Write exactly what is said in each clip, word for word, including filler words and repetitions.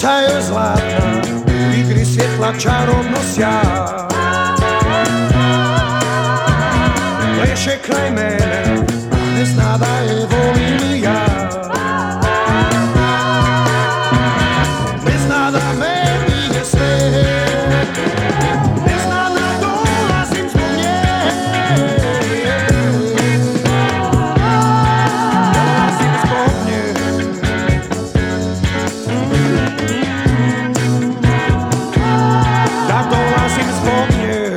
Kosa joj zlatna, u igri svjetla čarobno sja. Pleše kraj mene, a ne zna da je volim ja. Ne zna da meni je sve, ne zna da dolazim zbog nje. Dolazim zbog nje. Da dolazim zbog nje.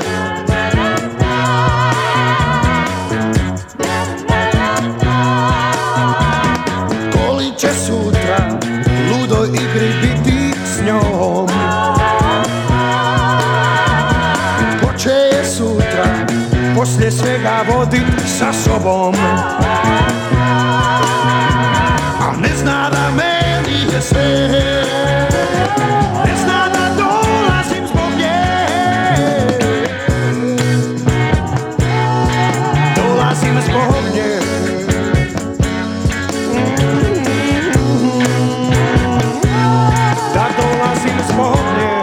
Koli će sutra ludoj igri biti s njom. Ko će je sutra poslije svega vodit sa sobom. A ne zna da meni je sve, ne zna da dolazim zbog nje. Dolazim zbog nje. Da dolazim zbog nje.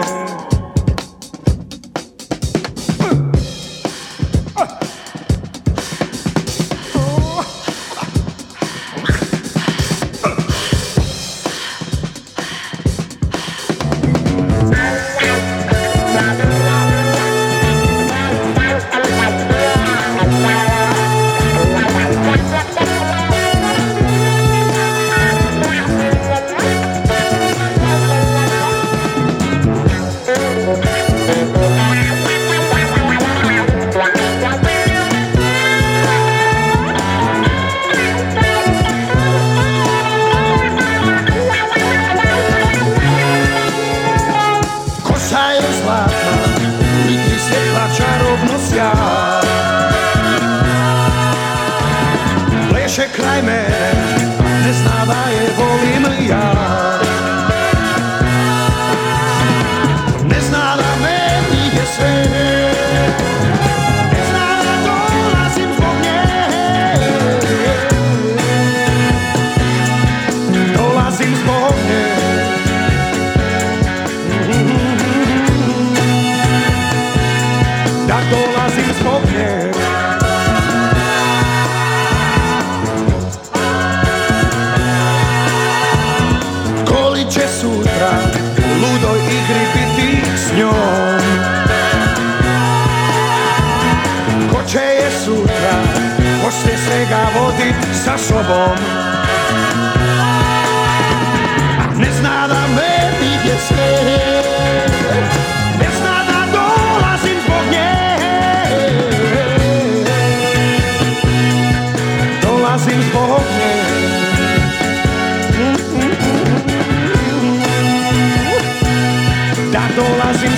Kosa je zlatna, u igri svjetla čarobno sja. Pleše kraj mene, ne zna da je volim ja. Ne zna da meni je sve, ne zna da dolazim zbog nje. Dolazim zbog nje. Da dolazim zbog nje. Koli će sutra u ludoj igri biti s njom. Ko će je sutra poslije svega vodit sa sobom. A ne zna da meni je sve, ne zna da dolazim zbog nje. Dolazim zbog nje. Da dolazim